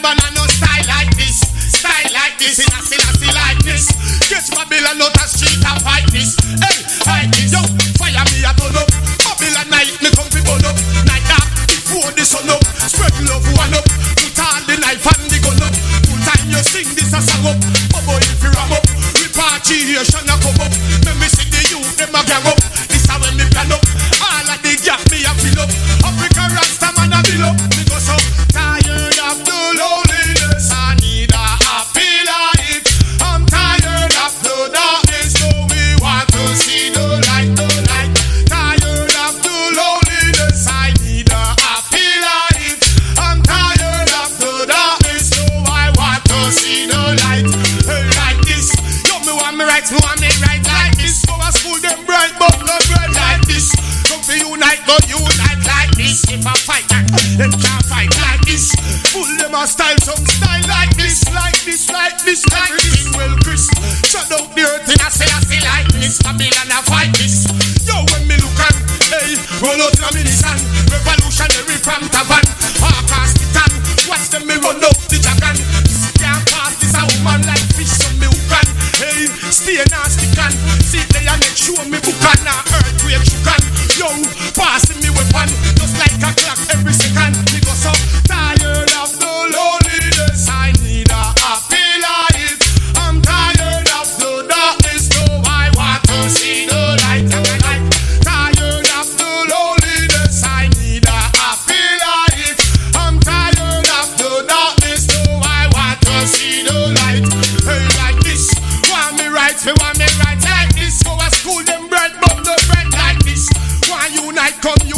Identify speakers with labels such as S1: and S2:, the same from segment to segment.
S1: Babylon and no style like this. Style like this, in a still like this. Get Babylon out the street and fight this. Hey, fight this, yo, fire me a turn up. Babylon night, me come fi burn up. Night dark, before the sun up. Spread love one up. Put all the knife and the gun up. Full time you sing this a song up. Oh boy, if you ram up, repatriation a come up. Let me see the youth, them a gang up. This a when me plan up. All of the gap me a fill up. Africa Rasta man a build up. Me go so tired of the loneliness. I need a happy life. I'm tired of the darkness, so we want to see the light, the light. Tired of the loneliness. I need a happy life. I'm tired of the darkness, so I want to see the light. Hey, like this. Yo, me want me right like this. Go to school, them bright, but not bright like this. Come to unite, but unite like this. If I fight, them can't fight like this. Pull them a style, some style like this, like this, like this, like this. Well, Chris, shut out the earth and I say like this. Babylon, I fight this. Yo, when me look at, hey, roll out the ammunition. Revolutionary from Tavan. Half-cast the tan. Watch them me run out the dragon. This can't pass, this a woman like fish on me who can. Hey, stay nasty can. See they and make sure me book on a earthquake you can. Yo, passing me weapon. Just like a clock every second. Me go so tired of the loneliness. I need a happy life. I'm tired of the darkness, so I want to see the light. Tired of the loneliness. I need a happy life. I'm tired of the darkness, so I want to see the light. Hey, like this. Want me right like this. Go to school, them bright, but no bright like this. Want unite, come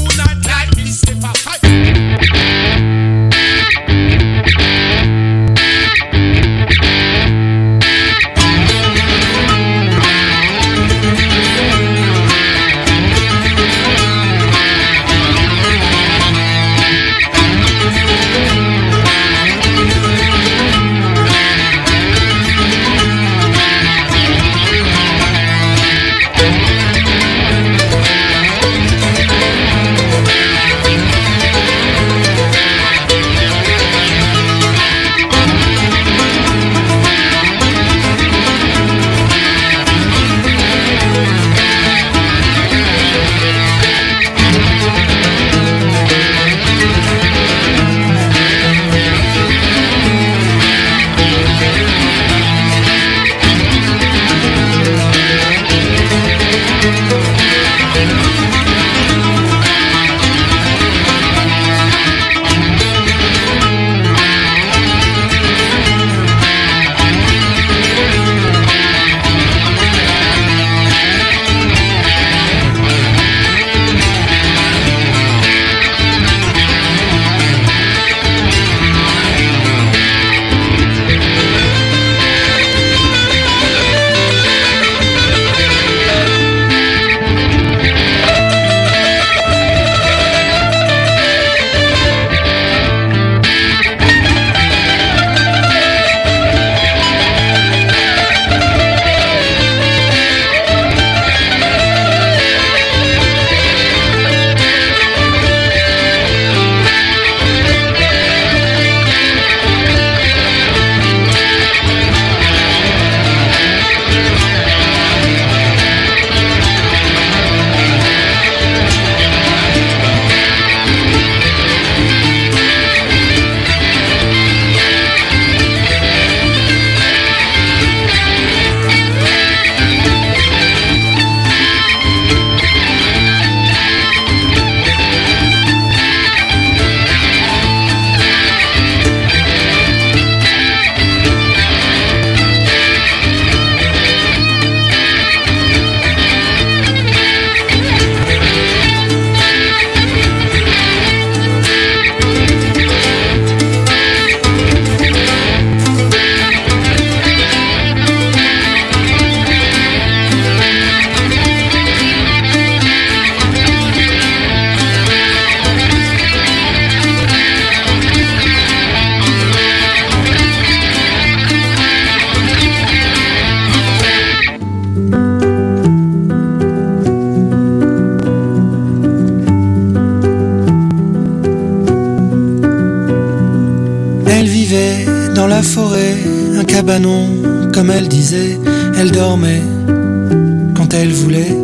S2: dans la forêt, un cabanon, comme elle disait, elle dormait quand elle voulait.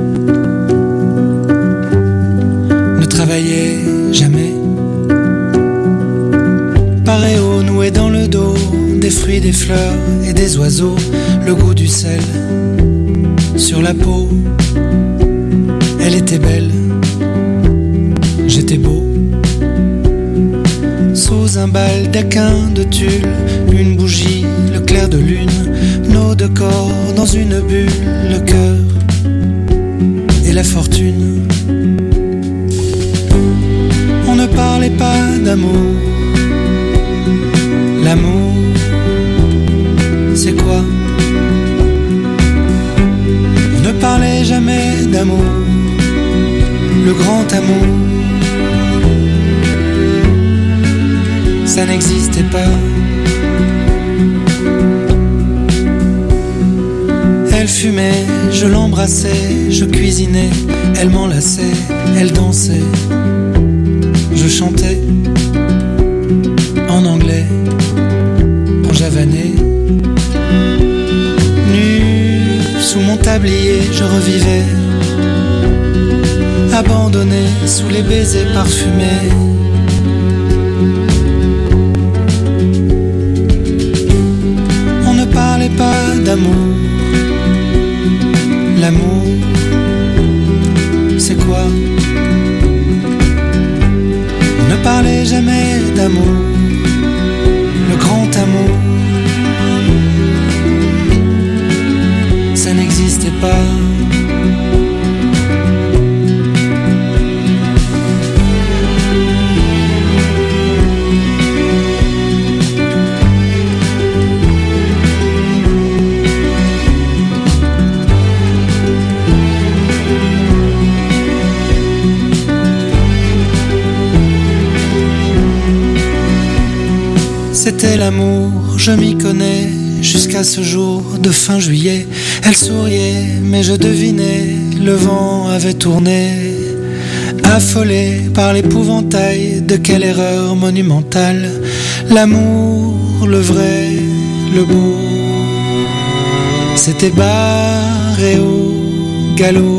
S2: Ne travaillait jamais. Paréo noué dans le dos, des fruits, des fleurs et des oiseaux, le goût du sel sur la peau. Elle était belle, j'étais beau. Sous un baldaquin de tulle, une bougie, le clair de lune, nos deux corps dans une bulle, le cœur et la fortune. On ne parlait pas d'amour. L'amour, c'est quoi? On ne parlait jamais d'amour, le grand amour. Ça n'existait pas. Elle fumait, je l'embrassais, je cuisinais, elle m'enlaçait, elle dansait, je chantais en anglais, en javanais. Nu sous mon tablier, je revivais, abandonné sous les baisers parfumés. Ne parlez pas d'amour. L'amour, c'est quoi? Ne parlez jamais d'amour, le grand amour. Ça n'existait pas. C'était l'amour, je m'y connais, jusqu'à ce jour de fin juillet. Elle souriait, mais je devinais, le vent avait tourné. Affolé par l'épouvantail de quelle erreur monumentale. L'amour, le vrai, le beau, c'était barré au galop.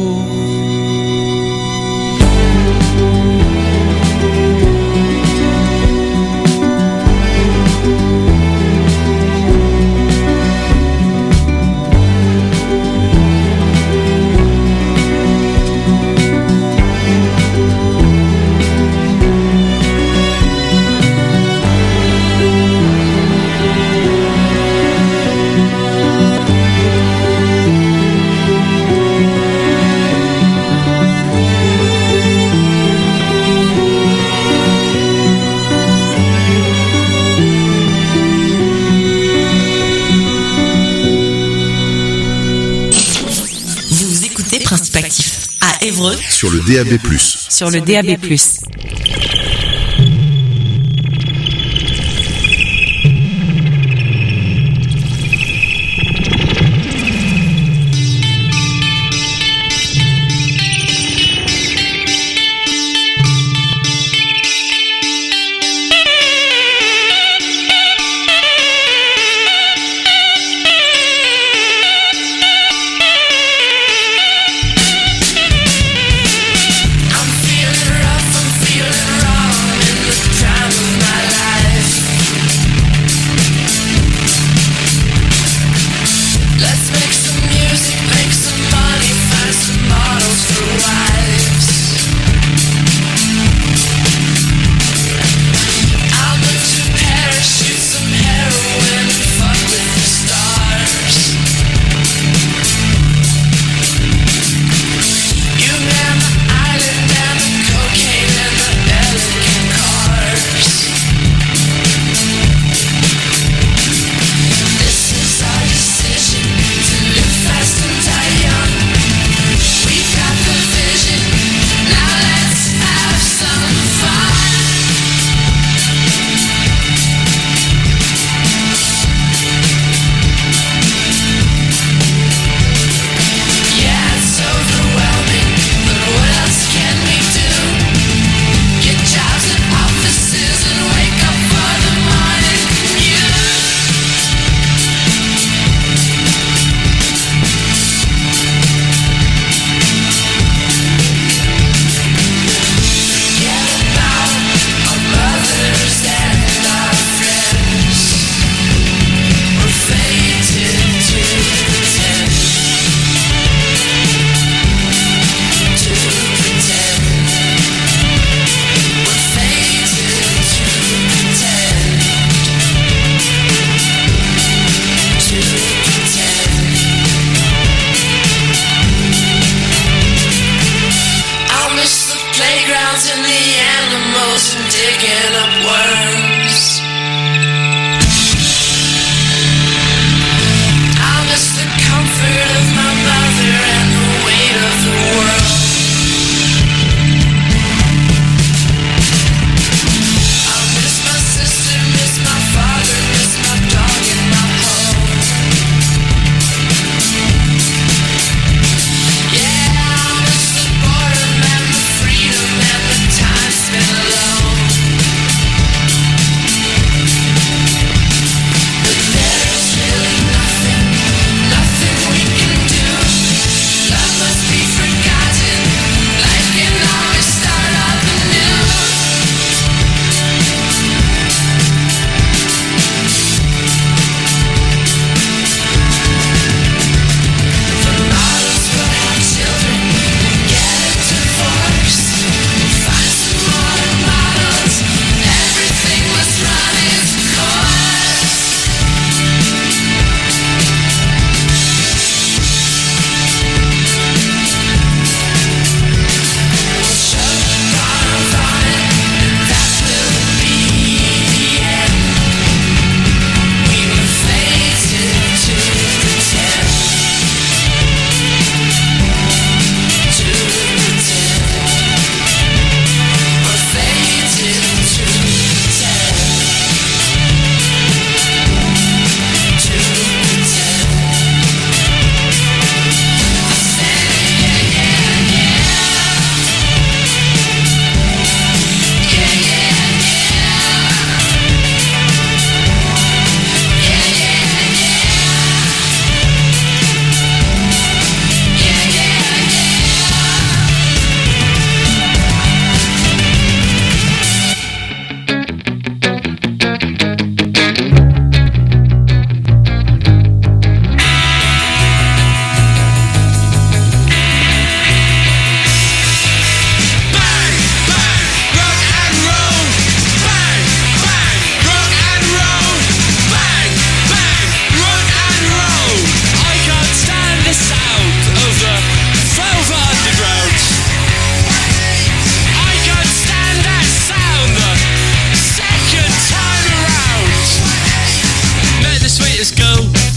S3: Sur le DAB+.
S4: Sur le DAB+.
S5: I'm feeling rough, I'm feeling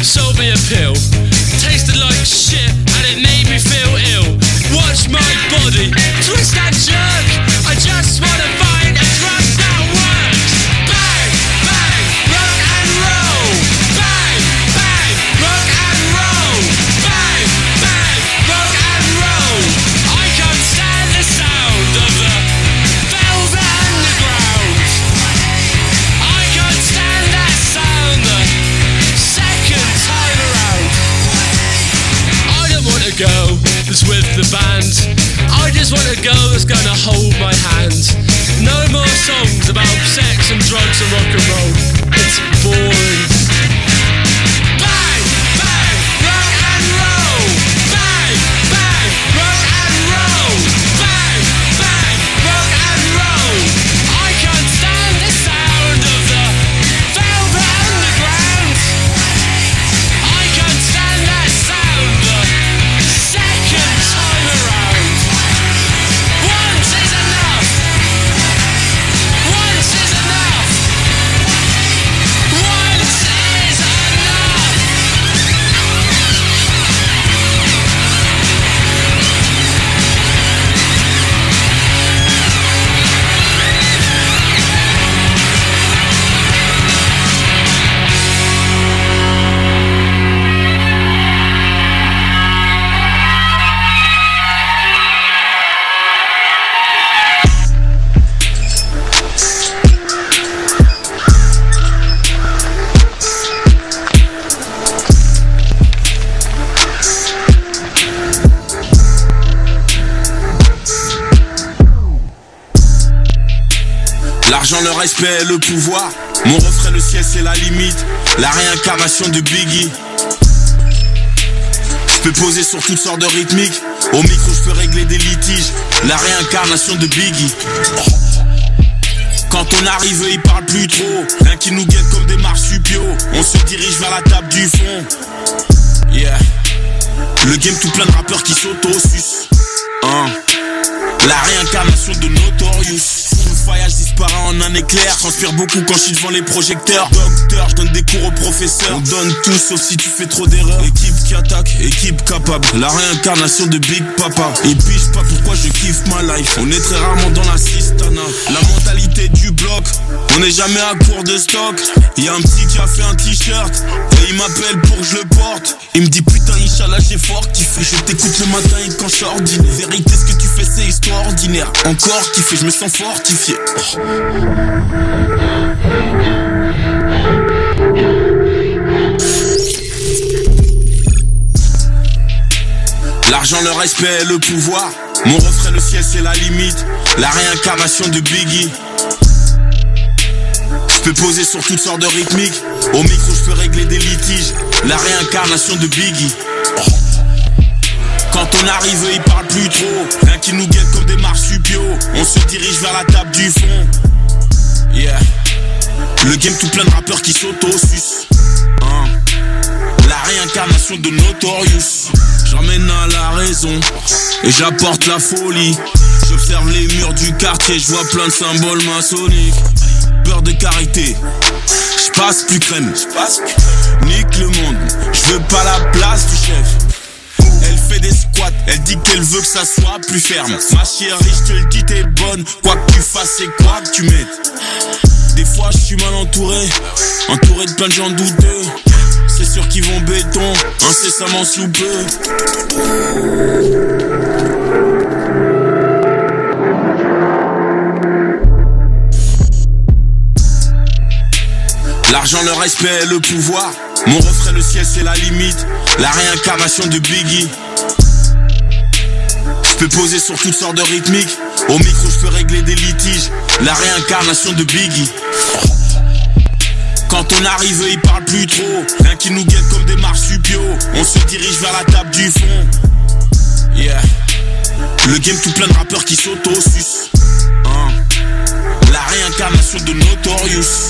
S3: sold me a pill. Tasted like shit and it made me feel ill. Watch my body twist and jerk. I just wanna find a drug that works. Bang, bang, rock and roll. Bang, bang, rock and roll. Bang, bang, rock and roll. I can't stand the sound of the Velvet Underground. I can't stand that sound the second time around. I don't want a girl that's with the band. I just want a girl that's gonna hold my hand. No more songs about sex and drugs and rock and roll. It's boring. Bang, bang, rock and roll. Bang, bang, rock and roll. Bang, bang, rock and roll. I can't stand the sound of the Velvet Underground. I can't stand that sound the second time around. Once is enough. Once is enough. Once is enough.
S4: L'argent, le respect, le pouvoir. Mon refrain, le ciel, c'est la limite. La réincarnation de Biggie. Je peux poser sur toutes sortes de rythmiques. Au micro, je peux régler des litiges. La réincarnation de Biggie. Quand on arrive, ils parlent plus trop. Rien qui nous guette comme des marsupiaux. On se dirige vers la table du fond. Yeah. Le game tout plein de rappeurs qui s'auto-sucent. La réincarnation de Notorious. Le voyage disparaît en un éclair. Transpire beaucoup quand je suis devant les projecteurs. Docteur, je donne des cours aux professeurs. On donne tout sauf si tu fais trop d'erreurs. Équipe qui attaque, équipe capable. La réincarnation de Big Papa. Et puis je sais pas pourquoi je kiffe ma life. On est très rarement dans la cistana. La mentalité du bloc. On n'est jamais à court de stock. Y'a un petit qui a fait un t-shirt et il m'appelle pour que je le porte. Il me dit putain Inch'Allah j'ai fort kiffé. Je t'écoute le matin et quand je suis ordinaire. Vérité ce que tu fais c'est extraordinaire. Encore kiffé, je me sens fortifié. L'argent, le respect, le pouvoir. Mon refrain, le ciel, c'est la limite. La réincarnation de Biggie. Je peux poser sur toutes sortes de rythmiques. Au micro, je peux régler des litiges. La réincarnation de Biggie. Quand on arrive, ils parlent plus trop. Rien qui nous guette comme des marsupiaux. On se dirige vers la table du fond. Yeah. Le game tout plein de rappeurs qui s'auto-sucent. La réincarnation de Notorious. J'emmène à la raison et j'apporte la folie. J'observe les murs du quartier, je vois plein de symboles maçonniques. Peur de carité, j'passe plus crème. Nique le monde, j'veux pas la place du chef. Elle fait des squats, elle dit qu'elle veut que ça soit plus ferme. Ma chérie, je te le dis, t'es bonne. Quoi que tu fasses et quoi que tu mettes. Des fois je suis mal entouré, entouré de plein de gens douteux. C'est sûr qu'ils vont béton, incessamment sous peu. L'argent, le respect, le pouvoir. Mon refrain, le ciel, c'est la limite. La réincarnation de Biggie. Je peux poser sur toutes sortes de rythmiques. Au micro, je peux régler des litiges. La réincarnation de Biggie. Quand on arrive, ils parlent plus trop. Rien qui nous guette comme des marsupiaux. On se dirige vers la table du fond. Yeah. Le game tout plein de rappeurs qui s'auto-sucent. La réincarnation de Notorious.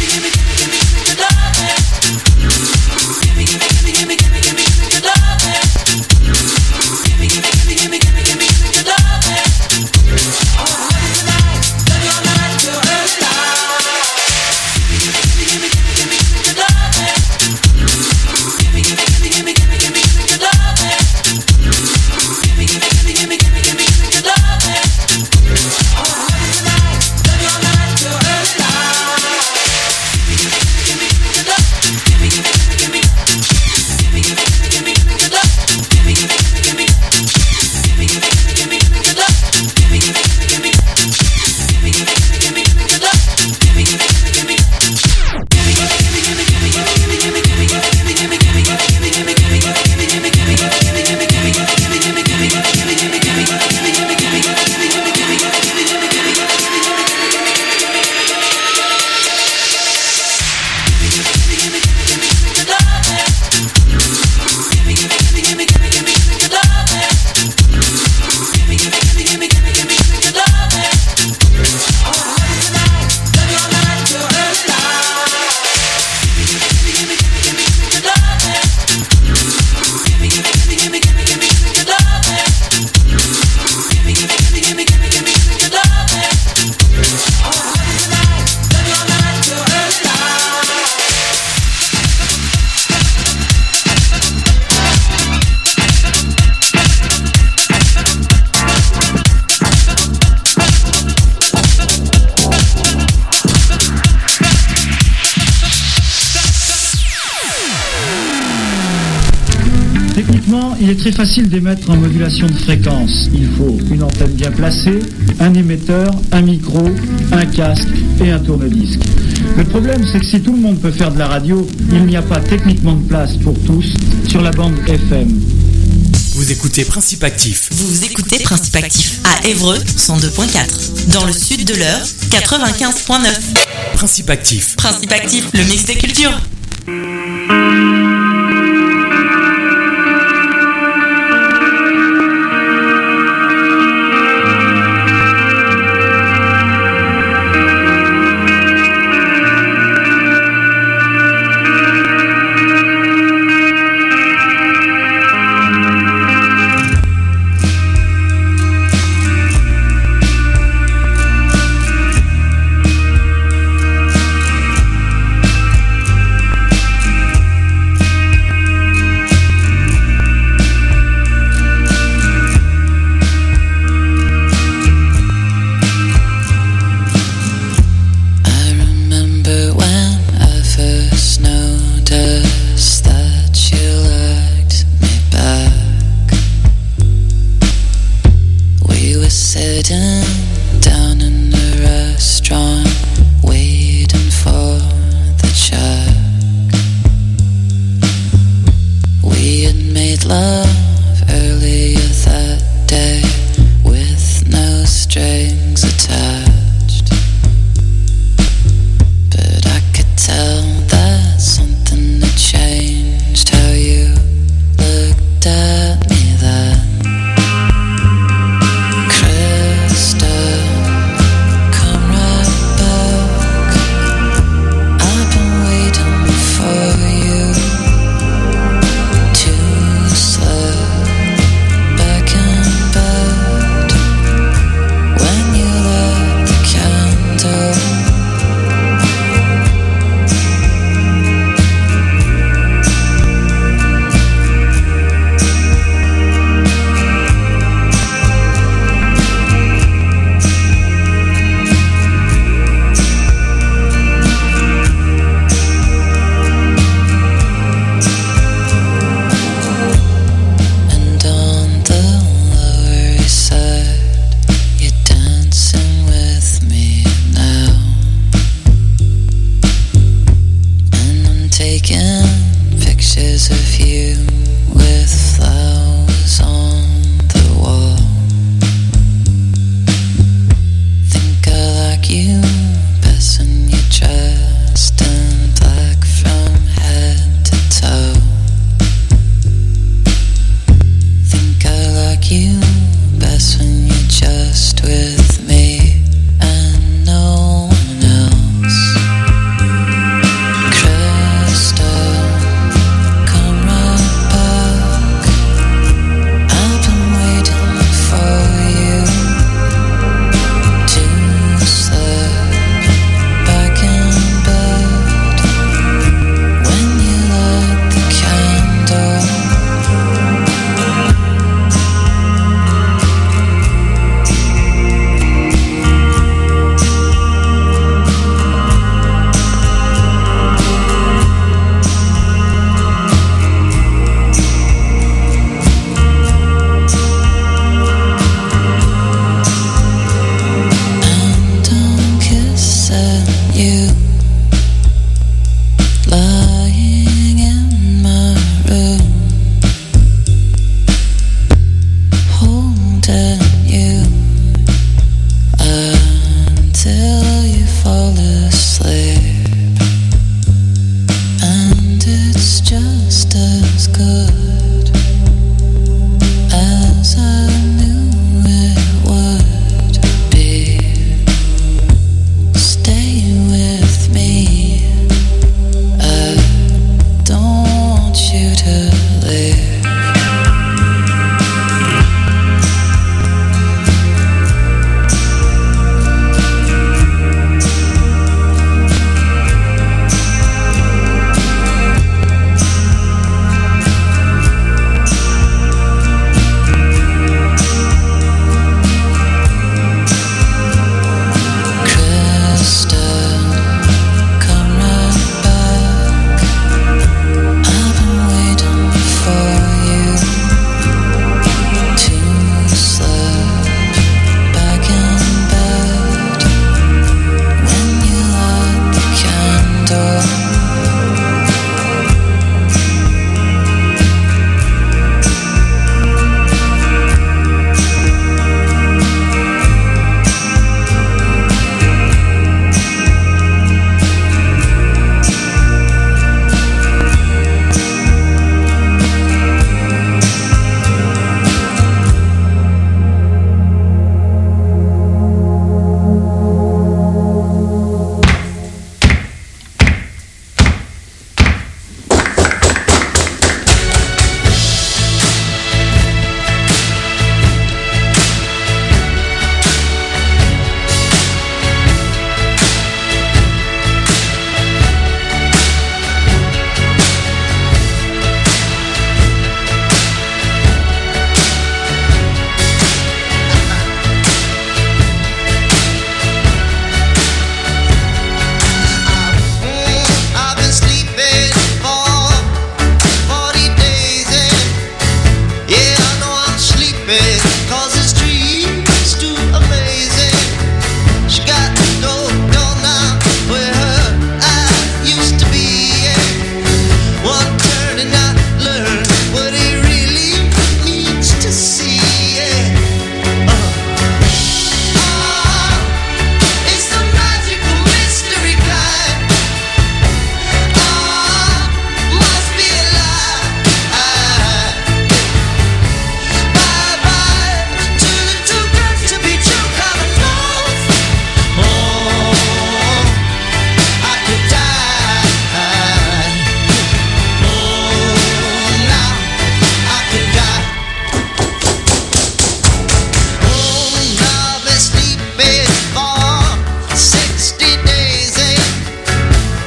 S5: Il est très facile d'émettre en modulation de fréquence. Il faut une antenne bien placée, un émetteur, un micro, un casque et un tourne-disque. Le problème, c'est que si tout le monde peut faire de la radio, il n'y a pas techniquement de place pour tous sur la bande FM.
S6: Vous écoutez Principe Actif.
S7: Vous écoutez Principe Actif à Évreux 102.4. Dans le sud de l'Eure 95.9.
S6: Principe Actif.
S7: Principe Actif, le mix des cultures.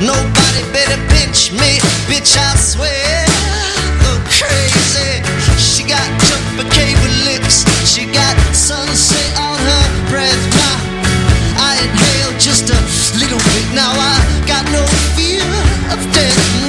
S8: Nobody better pinch me, bitch, I swear. Look crazy. She got Chuppa Cable lips. She got sunset on her breath. Now I inhale just a little bit. Now I got no fear of death.